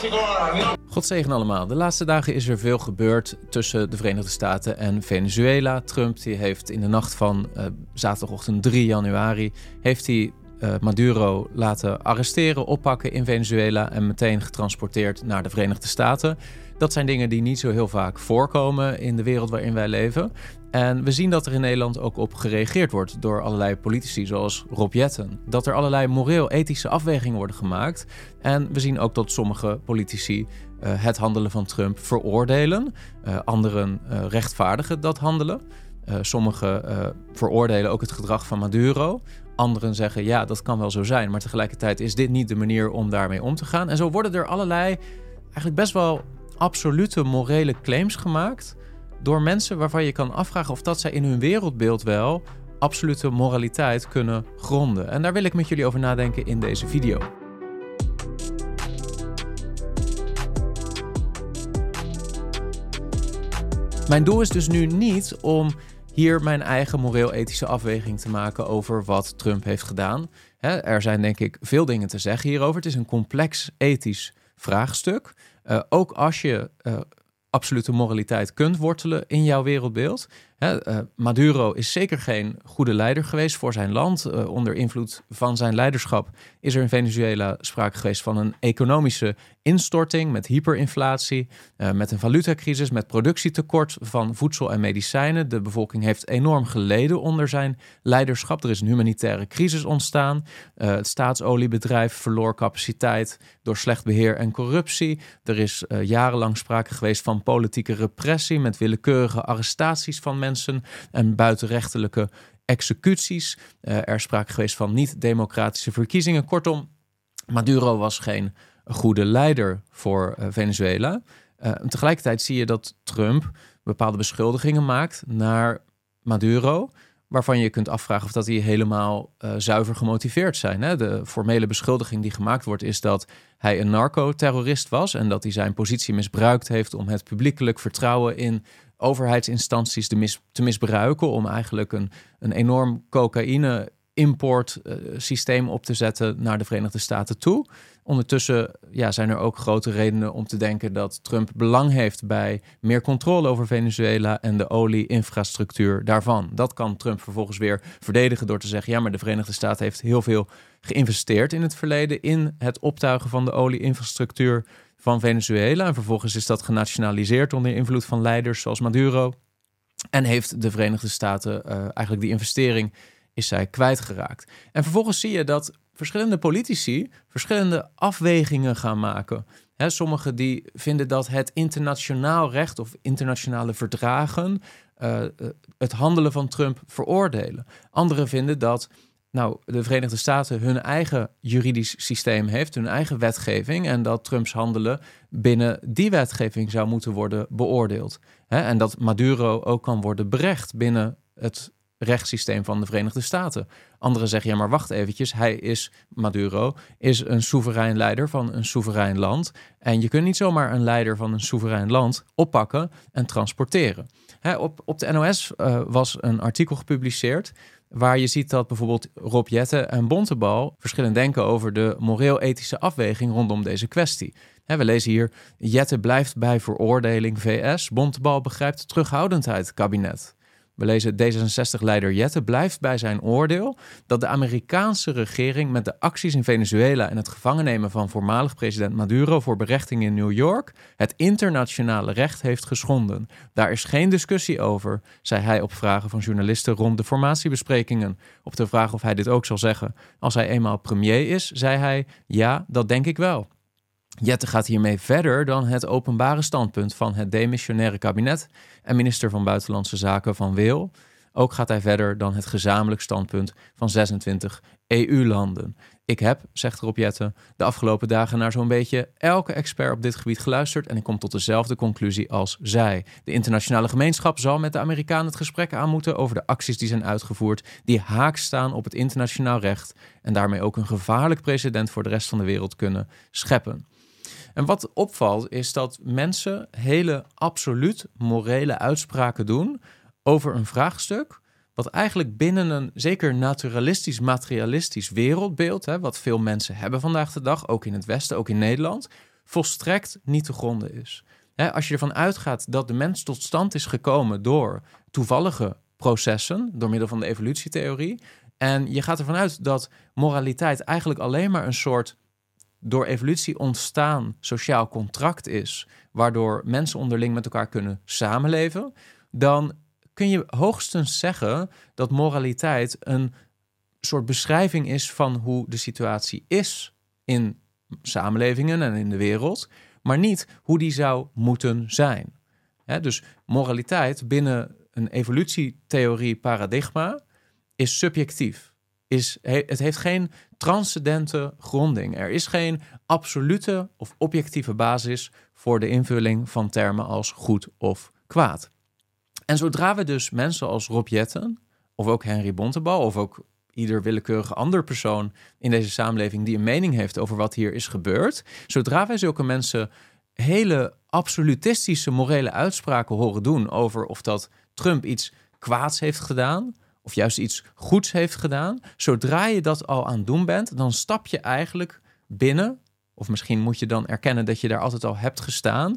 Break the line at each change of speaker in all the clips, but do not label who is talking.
God zegen allemaal. De laatste dagen is er veel gebeurd tussen de Verenigde Staten en Venezuela. Trump die heeft in de nacht van zaterdagochtend 3 januari... heeft hij Maduro laten arresteren, oppakken in Venezuela... en meteen getransporteerd naar de Verenigde Staten. Dat zijn dingen die niet zo heel vaak voorkomen in de wereld waarin wij leven. En we zien dat er in Nederland ook op gereageerd wordt door allerlei politici zoals Rob Jetten. Dat er allerlei moreel-ethische afwegingen worden gemaakt. En we zien ook dat sommige politici het handelen van Trump veroordelen. Anderen rechtvaardigen dat handelen. Sommigen veroordelen ook het gedrag van Maduro. Anderen zeggen ja, dat kan wel zo zijn. Maar tegelijkertijd is dit niet de manier om daarmee om te gaan. En zo worden er allerlei eigenlijk best wel absolute morele claims gemaakt door mensen waarvan je kan afvragen of dat zij in hun wereldbeeld wel absolute moraliteit kunnen gronden. En daar wil ik met jullie over nadenken in deze video. Mijn doel is dus nu niet om hier mijn eigen moreel-ethische afweging te maken over wat Trump heeft gedaan. Er zijn denk ik veel dingen te zeggen hierover. Het is een complex ethisch vraagstuk. Ook als je absolute moraliteit kunt wortelen in jouw wereldbeeld. Maduro is zeker geen goede leider geweest voor zijn land. Onder invloed van zijn leiderschap is er in Venezuela sprake geweest van een economische instorting met hyperinflatie, met een valutacrisis, met productietekort van voedsel en medicijnen. De bevolking heeft enorm geleden onder zijn leiderschap. Er is een humanitaire crisis ontstaan. Het staatsoliebedrijf verloor capaciteit door slecht beheer en corruptie. Er is jarenlang sprake geweest van politieke repressie met willekeurige arrestaties van mensen en buitenrechtelijke executies. Er is sprake geweest van niet-democratische verkiezingen. Kortom, Maduro was geen goede leider voor Venezuela. Tegelijkertijd zie je dat Trump bepaalde beschuldigingen maakt naar Maduro, waarvan je kunt afvragen of dat die helemaal zuiver gemotiveerd zijn. De formele beschuldiging die gemaakt wordt is dat hij een narcoterrorist was en dat hij zijn positie misbruikt heeft om het publiekelijk vertrouwen in overheidsinstanties te misbruiken om eigenlijk een enorm cocaïne-importsysteem op te zetten naar de Verenigde Staten toe. Ondertussen zijn er ook grote redenen om te denken dat Trump belang heeft bij meer controle over Venezuela en de olie-infrastructuur daarvan. Dat kan Trump vervolgens weer verdedigen door te zeggen, ja, maar de Verenigde Staten heeft heel veel geïnvesteerd in het verleden in het optuigen van de olie-infrastructuur van Venezuela. En vervolgens is dat genationaliseerd onder invloed van leiders zoals Maduro. En heeft de Verenigde Staten eigenlijk die investering is zij kwijtgeraakt. En vervolgens zie je dat verschillende politici verschillende afwegingen gaan maken. Sommigen die vinden dat het internationaal recht of internationale verdragen het handelen van Trump veroordelen. Anderen vinden dat de Verenigde Staten hun eigen juridisch systeem heeft, hun eigen wetgeving, en dat Trumps handelen binnen die wetgeving zou moeten worden beoordeeld. En dat Maduro ook kan worden berecht binnen het rechtssysteem van de Verenigde Staten. Anderen zeggen, ja, maar wacht eventjes, Maduro is een soeverein leider van een soeverein land en je kunt niet zomaar een leider van een soeverein land oppakken en transporteren. Op de NOS was een artikel gepubliceerd waar je ziet dat bijvoorbeeld Rob Jetten en Bontebal verschillend denken over de moreel-ethische afweging rondom deze kwestie. We lezen hier, Jetten blijft bij veroordeling VS, Bontebal begrijpt terughoudendheid kabinet. We lezen, D66-leider Jetten blijft bij zijn oordeel dat de Amerikaanse regering met de acties in Venezuela en het gevangennemen van voormalig president Maduro voor berechting in New York het internationale recht heeft geschonden. Daar is geen discussie over, zei hij op vragen van journalisten rond de formatiebesprekingen. Op de vraag of hij dit ook zal zeggen als hij eenmaal premier is, zei hij, ja, dat denk ik wel. Jetten gaat hiermee verder dan het openbare standpunt van het demissionaire kabinet en minister van Buitenlandse Zaken Van Wil. Ook gaat hij verder dan het gezamenlijk standpunt van 26 EU-landen. Ik heb, zegt Rob Jetten, de afgelopen dagen naar zo'n beetje elke expert op dit gebied geluisterd en ik kom tot dezelfde conclusie als zij. De internationale gemeenschap zal met de Amerikanen het gesprek aan moeten over de acties die zijn uitgevoerd, die haaks staan op het internationaal recht en daarmee ook een gevaarlijk precedent voor de rest van de wereld kunnen scheppen. En wat opvalt is dat mensen hele absoluut morele uitspraken doen over een vraagstuk wat eigenlijk binnen een zeker naturalistisch, materialistisch wereldbeeld, wat veel mensen hebben vandaag de dag, ook in het Westen, ook in Nederland, volstrekt niet te gronden is. Als je ervan uitgaat dat de mens tot stand is gekomen door toevallige processen, door middel van de evolutietheorie, en je gaat ervan uit dat moraliteit eigenlijk alleen maar een soort door evolutie ontstaan sociaal contract is, waardoor mensen onderling met elkaar kunnen samenleven, dan kun je hoogstens zeggen dat moraliteit een soort beschrijving is van hoe de situatie is in samenlevingen en in de wereld, maar niet hoe die zou moeten zijn. Dus moraliteit binnen een evolutietheorie paradigma is subjectief. Het heeft geen transcendente gronding. Er is geen absolute of objectieve basis voor de invulling van termen als goed of kwaad. En zodra we dus mensen als Rob Jetten, of ook Henry Bontebal, of ook ieder willekeurige ander persoon in deze samenleving die een mening heeft over wat hier is gebeurd, zodra wij zulke mensen hele absolutistische morele uitspraken horen doen over of dat Trump iets kwaads heeft gedaan, of juist iets goeds heeft gedaan, zodra je dat al aan het doen bent, dan stap je eigenlijk binnen, of misschien moet je dan erkennen dat je daar altijd al hebt gestaan,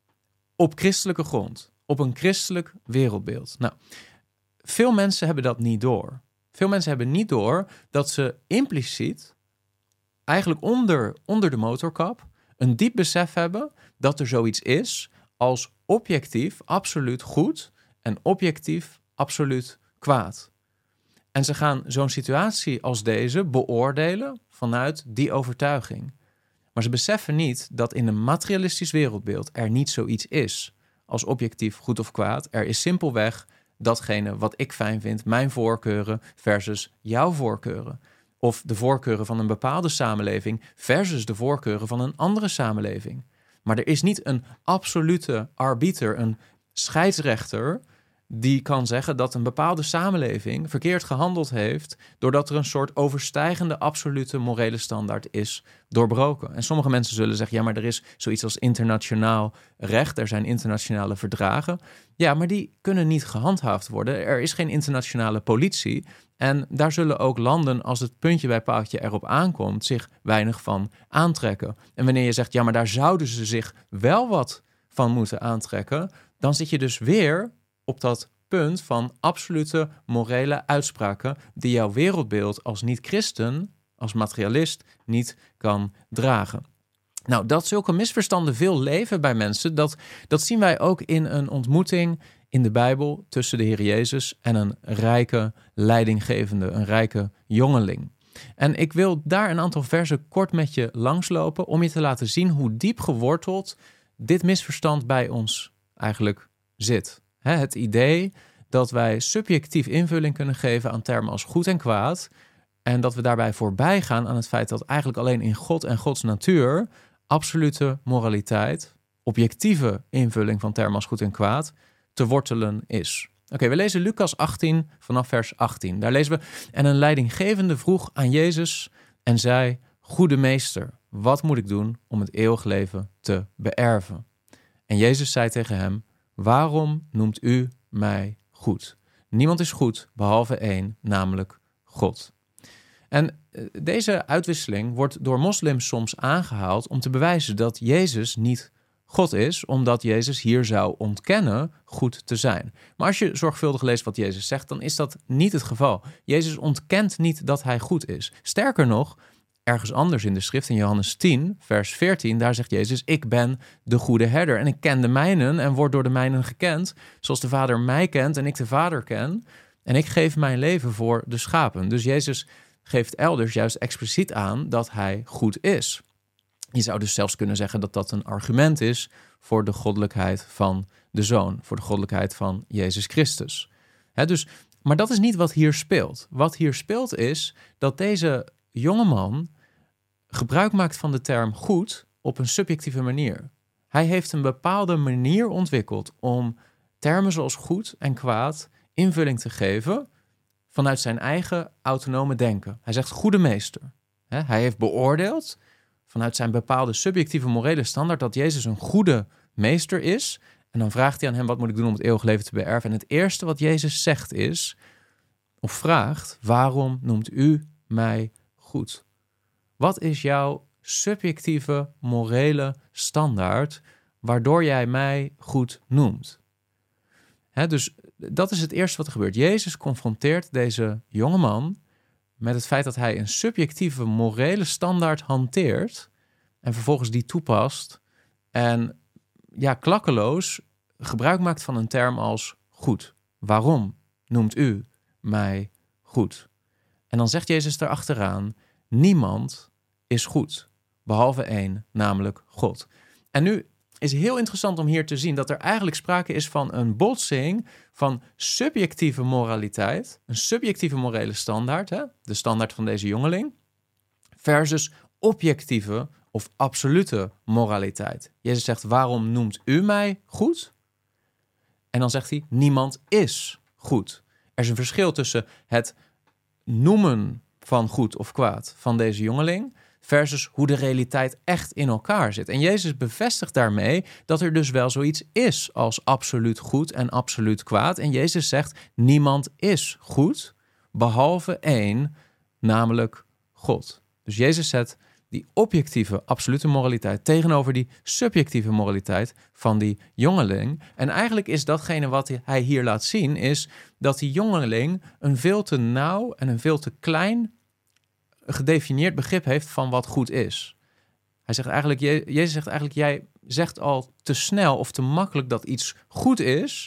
op christelijke grond, op een christelijk wereldbeeld. Nou, veel mensen hebben dat niet door. Veel mensen hebben niet door dat ze impliciet, eigenlijk onder de motorkap, een diep besef hebben dat er zoiets is als objectief absoluut goed en objectief absoluut kwaad. En ze gaan zo'n situatie als deze beoordelen vanuit die overtuiging. Maar ze beseffen niet dat in een materialistisch wereldbeeld er niet zoiets is als objectief goed of kwaad. Er is simpelweg datgene wat ik fijn vind, mijn voorkeuren versus jouw voorkeuren. Of de voorkeuren van een bepaalde samenleving versus de voorkeuren van een andere samenleving. Maar er is niet een absolute arbiter, een scheidsrechter die kan zeggen dat een bepaalde samenleving verkeerd gehandeld heeft doordat er een soort overstijgende absolute morele standaard is doorbroken. En sommige mensen zullen zeggen, ja, maar er is zoiets als internationaal recht, er zijn internationale verdragen. Ja, maar die kunnen niet gehandhaafd worden. Er is geen internationale politie en daar zullen ook landen, als het puntje bij paaltje erop aankomt, zich weinig van aantrekken. En wanneer je zegt, ja, maar daar zouden ze zich wel wat van moeten aantrekken, dan zit je dus weer op dat punt van absolute morele uitspraken die jouw wereldbeeld als niet-christen, als materialist, niet kan dragen. Nou, dat zulke misverstanden veel leven bij mensen, dat zien wij ook in een ontmoeting in de Bijbel tussen de Heer Jezus en een rijke leidinggevende, een rijke jongeling. En ik wil daar een aantal versen kort met je langslopen om je te laten zien hoe diep geworteld dit misverstand bij ons eigenlijk zit. Het idee dat wij subjectief invulling kunnen geven aan termen als goed en kwaad en dat we daarbij voorbij gaan aan het feit dat eigenlijk alleen in God en Gods natuur absolute moraliteit, objectieve invulling van termen als goed en kwaad, te wortelen is. Oké, we lezen Lucas 18 vanaf vers 18. Daar lezen we, en een leidinggevende vroeg aan Jezus en zei, goede meester, wat moet ik doen om het eeuwig leven te beërven? En Jezus zei tegen hem, waarom noemt u mij goed? Niemand is goed, behalve één, namelijk God. En deze uitwisseling wordt door moslims soms aangehaald om te bewijzen dat Jezus niet God is, omdat Jezus hier zou ontkennen goed te zijn. Maar als je zorgvuldig leest wat Jezus zegt, dan is dat niet het geval. Jezus ontkent niet dat hij goed is. Sterker nog, ergens anders in de schrift, in Johannes 10, vers 14, daar zegt Jezus, ik ben de goede herder en ik ken de mijnen en word door de mijnen gekend, zoals de Vader mij kent en ik de Vader ken. En ik geef mijn leven voor de schapen. Dus Jezus geeft elders juist expliciet aan dat hij goed is. Je zou dus zelfs kunnen zeggen dat dat een argument is voor de goddelijkheid van de Zoon, voor de goddelijkheid van Jezus Christus. Maar dat is niet wat hier speelt. Wat hier speelt is dat deze jongeman gebruik maakt van de term goed op een subjectieve manier. Hij heeft een bepaalde manier ontwikkeld om termen zoals goed en kwaad invulling te geven vanuit zijn eigen autonome denken. Hij zegt goede meester. Hij heeft beoordeeld vanuit zijn bepaalde subjectieve morele standaard dat Jezus een goede meester is. En dan vraagt hij aan hem, wat moet ik doen om het eeuwig leven te beërven? En het eerste wat Jezus zegt is, of vraagt, waarom noemt u mij goed? Wat is jouw subjectieve morele standaard waardoor jij mij goed noemt. Dus dat is het eerste wat er gebeurt. Jezus confronteert deze jongeman met het feit dat hij een subjectieve morele standaard hanteert en vervolgens die toepast en klakkeloos gebruik maakt van een term als goed. Waarom noemt u mij goed? En dan zegt Jezus erachteraan, niemand is goed, behalve één, namelijk God. En nu is heel interessant om hier te zien dat er eigenlijk sprake is van een botsing van subjectieve moraliteit, een subjectieve morele standaard, de standaard van deze jongeling, versus objectieve of absolute moraliteit. Jezus zegt, waarom noemt u mij goed? En dan zegt hij, niemand is goed. Er is een verschil tussen het noemen van goed of kwaad van deze jongeling versus hoe de realiteit echt in elkaar zit. En Jezus bevestigt daarmee dat er dus wel zoiets is als absoluut goed en absoluut kwaad. En Jezus zegt, niemand is goed, behalve één, namelijk God. Dus Jezus zet die objectieve, absolute moraliteit tegenover die subjectieve moraliteit van die jongeling. En eigenlijk is datgene wat hij hier laat zien, is dat die jongeling een veel te nauw en een veel te klein gedefinieerd begrip heeft van wat goed is. Jezus zegt eigenlijk, jij zegt al te snel of te makkelijk dat iets goed is,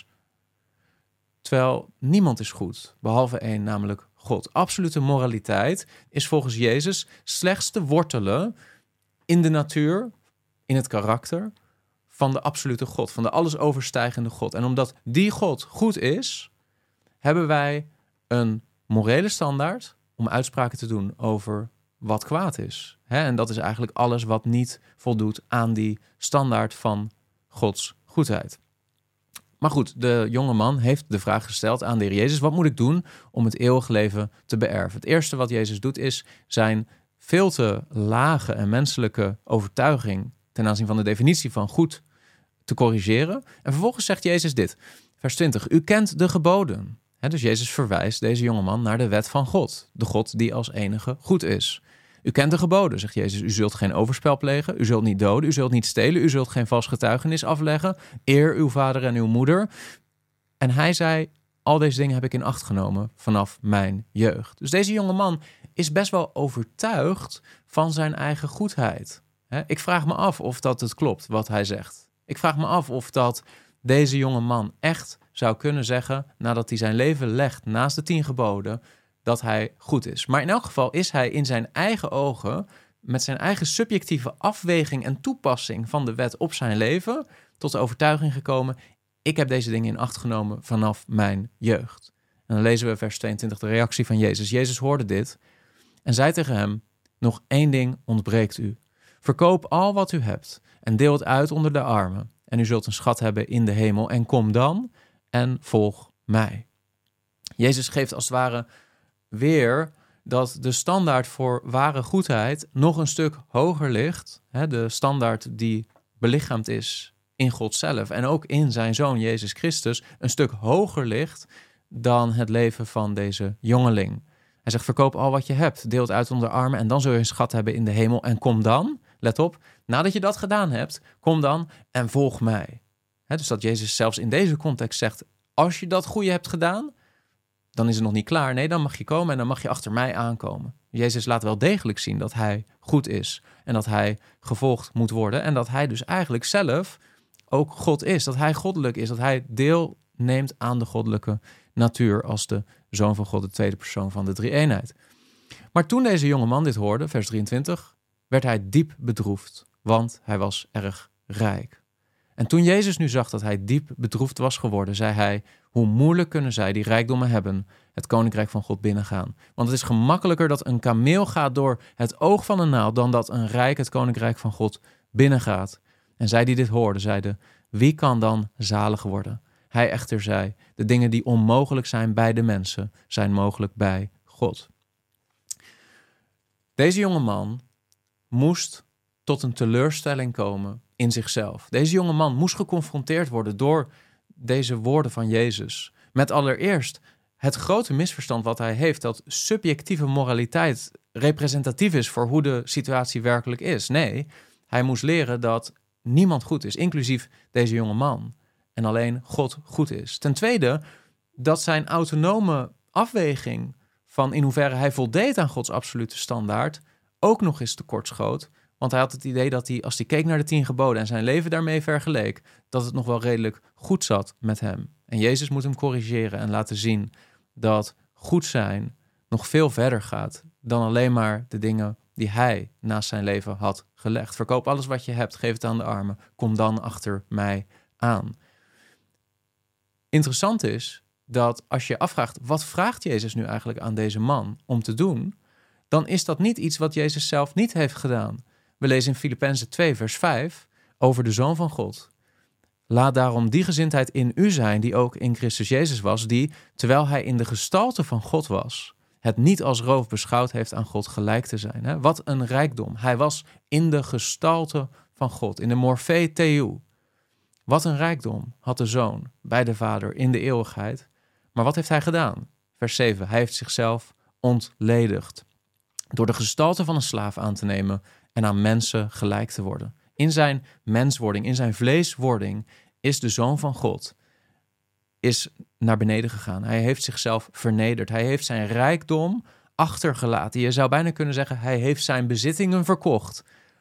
terwijl niemand is goed, behalve één, namelijk God. Absolute moraliteit is volgens Jezus slechts te wortelen in de natuur, in het karakter van de absolute God, van de alles overstijgende God. En omdat die God goed is, hebben wij een morele standaard om uitspraken te doen over wat kwaad is. En dat is eigenlijk alles wat niet voldoet aan die standaard van Gods goedheid. Maar goed, de jonge man heeft de vraag gesteld aan de Heer Jezus, wat moet ik doen om het eeuwige leven te beërven? Het eerste wat Jezus doet is zijn veel te lage en menselijke overtuiging ten aanzien van de definitie van goed te corrigeren. En vervolgens zegt Jezus dit, vers 20, u kent de geboden. Dus Jezus verwijst deze jongeman naar de wet van God, de God die als enige goed is. U kent de geboden, zegt Jezus. U zult geen overspel plegen, u zult niet doden, u zult niet stelen, u zult geen vals getuigenis afleggen. Eer uw vader en uw moeder. En hij zei, al deze dingen heb ik in acht genomen vanaf mijn jeugd. Dus deze jonge man is best wel overtuigd van zijn eigen goedheid. Ik vraag me af of dat het klopt wat hij zegt. Ik vraag me af of dat deze jonge man echt zou kunnen zeggen, nadat hij zijn leven legt naast de 10 geboden, dat hij goed is. Maar in elk geval is hij in zijn eigen ogen, met zijn eigen subjectieve afweging en toepassing van de wet op zijn leven, tot de overtuiging gekomen, ik heb deze dingen in acht genomen vanaf mijn jeugd. En dan lezen we vers 22 de reactie van Jezus. Jezus hoorde dit en zei tegen hem, nog 1 ding ontbreekt u. Verkoop al wat u hebt en deel het uit onder de armen. En u zult een schat hebben in de hemel en kom dan en volg mij. Jezus geeft als het ware weer dat de standaard voor ware goedheid nog een stuk hoger ligt. De standaard die belichaamd is in God zelf en ook in zijn Zoon Jezus Christus een stuk hoger ligt dan het leven van deze jongeling. Hij zegt, verkoop al wat je hebt, deel het uit onder de armen en dan zul je een schat hebben in de hemel en kom dan, let op, nadat je dat gedaan hebt, kom dan en volg mij. Dus dat Jezus zelfs in deze context zegt, als je dat goede hebt gedaan, dan is het nog niet klaar. Nee, dan mag je komen en dan mag je achter mij aankomen. Jezus laat wel degelijk zien dat hij goed is en dat hij gevolgd moet worden en dat hij dus eigenlijk zelf ook God is, dat hij goddelijk is, dat hij deelneemt aan de goddelijke natuur als de Zoon van God, de tweede persoon van de drie-eenheid. Maar toen deze jonge man dit hoorde, vers 23, werd hij diep bedroefd, want hij was erg rijk. En toen Jezus nu zag dat hij diep bedroefd was geworden, zei hij, hoe moeilijk kunnen zij die rijkdommen hebben, het koninkrijk van God binnengaan. Want het is gemakkelijker dat een kameel gaat door het oog van een naald, dan dat een rijk het koninkrijk van God binnengaat. En zij die dit hoorden, zeiden, wie kan dan zalig worden? Hij echter zei, de dingen die onmogelijk zijn bij de mensen, zijn mogelijk bij God. Deze jonge man moest tot een teleurstelling komen in zichzelf. Deze jonge man moest geconfronteerd worden door deze woorden van Jezus. Met allereerst het grote misverstand wat hij heeft, dat subjectieve moraliteit representatief is voor hoe de situatie werkelijk is. Nee, hij moest leren dat niemand goed is, inclusief deze jonge man. En alleen God goed is. Ten tweede, dat zijn autonome afweging van in hoeverre hij voldeed aan Gods absolute standaard ook nog eens tekortschoot. Want hij had het idee dat hij, als hij keek naar de 10 geboden en zijn leven daarmee vergeleek, dat het nog wel redelijk goed zat met hem. En Jezus moet hem corrigeren en laten zien dat goed zijn nog veel verder gaat dan alleen maar de dingen die hij naast zijn leven had gelegd. Verkoop alles wat je hebt, geef het aan de armen. Kom dan achter mij aan. Interessant is dat als je afvraagt, wat vraagt Jezus nu eigenlijk aan deze man om te doen, dan is dat niet iets wat Jezus zelf niet heeft gedaan. We lezen in Filippenzen 2 vers 5 over de Zoon van God. Laat daarom die gezindheid in u zijn die ook in Christus Jezus was, die, terwijl hij in de gestalte van God was, het niet als roof beschouwd heeft aan God gelijk te zijn. Hè? Wat een rijkdom. Hij was in de gestalte van God, in de morphe theou. Wat een rijkdom had de Zoon bij de Vader in de eeuwigheid. Maar wat heeft hij gedaan? Vers 7. Hij heeft zichzelf ontledigd door de gestalte van een slaaf aan te nemen en aan mensen gelijk te worden. In zijn menswording, in zijn vleeswording is de Zoon van God is naar beneden gegaan. Hij heeft zichzelf vernederd. Hij heeft zijn rijkdom achtergelaten. Je zou bijna kunnen zeggen, hij heeft zijn bezittingen verkocht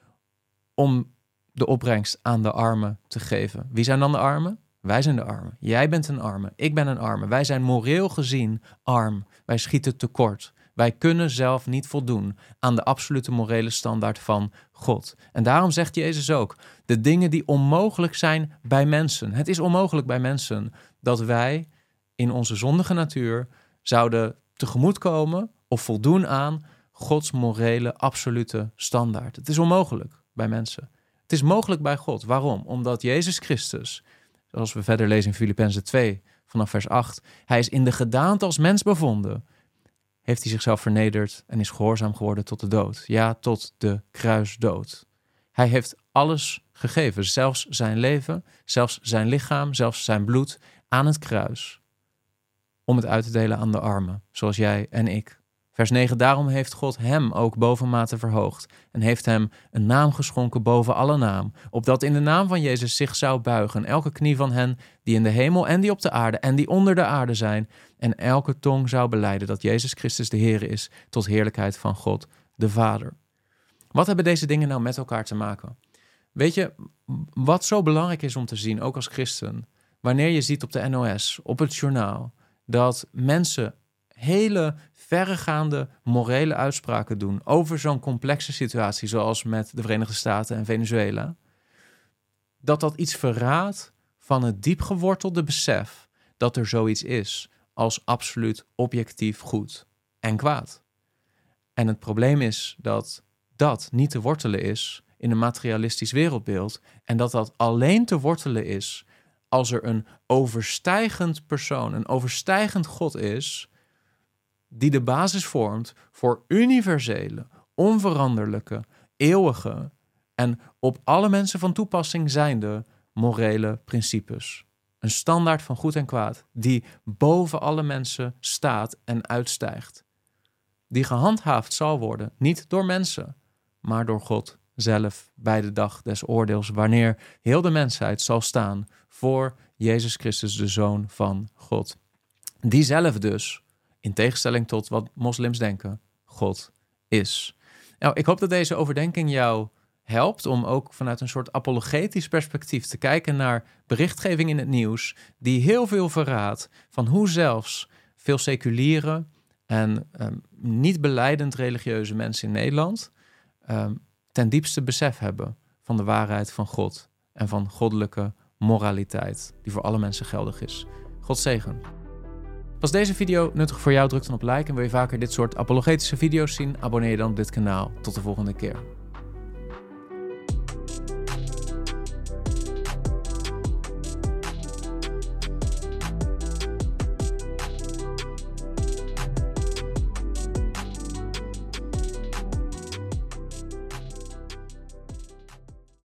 om de opbrengst aan de armen te geven. Wie zijn dan de armen? Wij zijn de armen. Jij bent een arme. Ik ben een arme. Wij zijn moreel gezien arm. Wij schieten tekort. Wij kunnen zelf niet voldoen aan de absolute morele standaard van God. En daarom zegt Jezus ook, de dingen die onmogelijk zijn bij mensen. Het is onmogelijk bij mensen dat wij in onze zondige natuur zouden tegemoetkomen of voldoen aan Gods morele absolute standaard. Het is onmogelijk bij mensen. Het is mogelijk bij God. Waarom? Omdat Jezus Christus, zoals we verder lezen in Filippenzen 2 vanaf vers 8, hij is in de gedaante als mens bevonden, heeft hij zichzelf vernederd en is gehoorzaam geworden tot de dood. Ja, tot de kruisdood. Hij heeft alles gegeven, zelfs zijn leven, zelfs zijn lichaam, zelfs zijn bloed aan het kruis, om het uit te delen aan de armen, zoals jij en ik. Vers 9, daarom heeft God hem ook bovenmate verhoogd en heeft hem een naam geschonken boven alle naam, opdat in de naam van Jezus zich zou buigen elke knie van hen die in de hemel en die op de aarde en die onder de aarde zijn, en elke tong zou belijden dat Jezus Christus de Heer is, tot heerlijkheid van God de Vader. Wat hebben deze dingen nou met elkaar te maken? Weet je, wat zo belangrijk is om te zien, ook als christen, wanneer je ziet op de NOS, op het journaal, dat mensen hele verregaande morele uitspraken doen over zo'n complexe situatie zoals met de Verenigde Staten en Venezuela, dat iets verraadt van het diep gewortelde besef dat er zoiets is als absoluut objectief goed en kwaad. En het probleem is dat dat niet te wortelen is in een materialistisch wereldbeeld en dat alleen te wortelen is als er een overstijgend persoon, een overstijgend God is, die de basis vormt voor universele, onveranderlijke, eeuwige en op alle mensen van toepassing zijnde morele principes. Een standaard van goed en kwaad die boven alle mensen staat en uitstijgt. Die gehandhaafd zal worden, niet door mensen, maar door God zelf bij de dag des oordeels, wanneer heel de mensheid zal staan voor Jezus Christus, de Zoon van God. Die zelf dus, in tegenstelling tot wat moslims denken, God is. Nou, ik hoop dat deze overdenking jou helpt om ook vanuit een soort apologetisch perspectief te kijken naar berichtgeving in het nieuws die heel veel verraadt van hoe zelfs veel seculiere en niet belijdend religieuze mensen in Nederland ten diepste besef hebben van de waarheid van God en van goddelijke moraliteit die voor alle mensen geldig is. God zegen. Was deze video nuttig voor jou? Druk dan op like en wil je vaker dit soort apologetische video's zien? Abonneer je dan op dit kanaal. Tot de volgende keer.